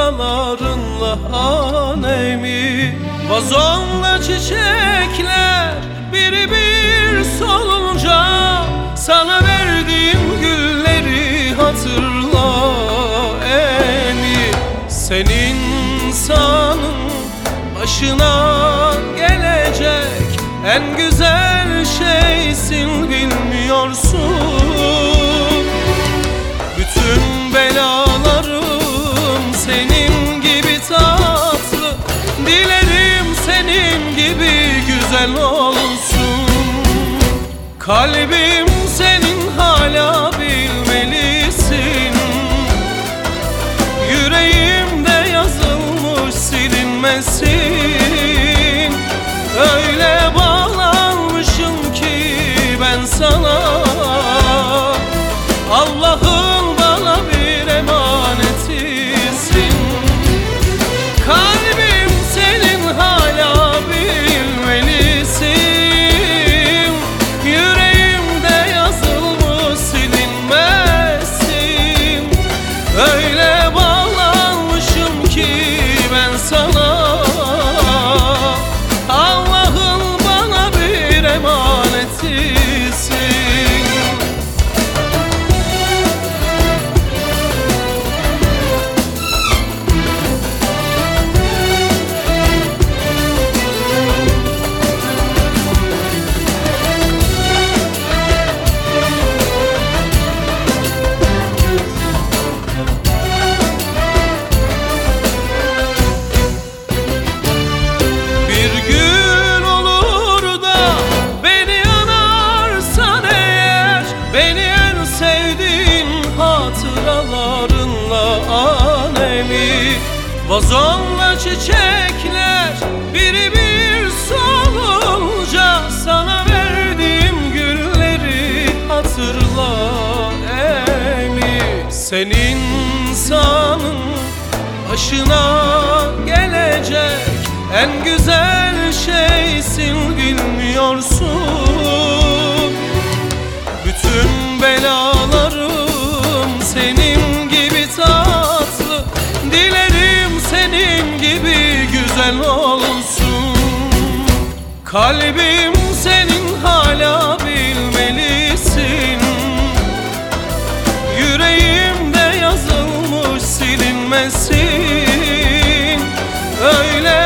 hatıralarınla hanemi. Vazonla çiçekler biri bir solunca, sana verdiğim gülleri hatırla emi. Senin insanın başına gelecek en güzel şeysin, bilmiyorsun. Bütün belalarım senin gibi tatlı, dilerim senin gibi güzel olsun. Kalbim senin hala bilmelisin, yüreğimde yazılmış silinmesin. Öyle bağlanmışım ki ben sana, Allah'ın bana bir emanetisin. Kalbim senin hala bilmelisin, yüreğimde yazılmış silinmesin. Öyle bağlanmışım ki ben sana, Allah'ın bana bir emanetisin. Beni en sevdiğin hatıralarınla anemi. Vazonla çiçekler biri bir solunca, sana verdiğim gülleri hatırla emi. Senin insanın başına gelecek en güzel şeysin, bilmiyorsun. Bütün belalarım senin gibi tatlı, dilerim senin gibi güzel olsun. Kalbim senin hala bilmelisin, yüreğimde yazılmış silinmesin. Öyle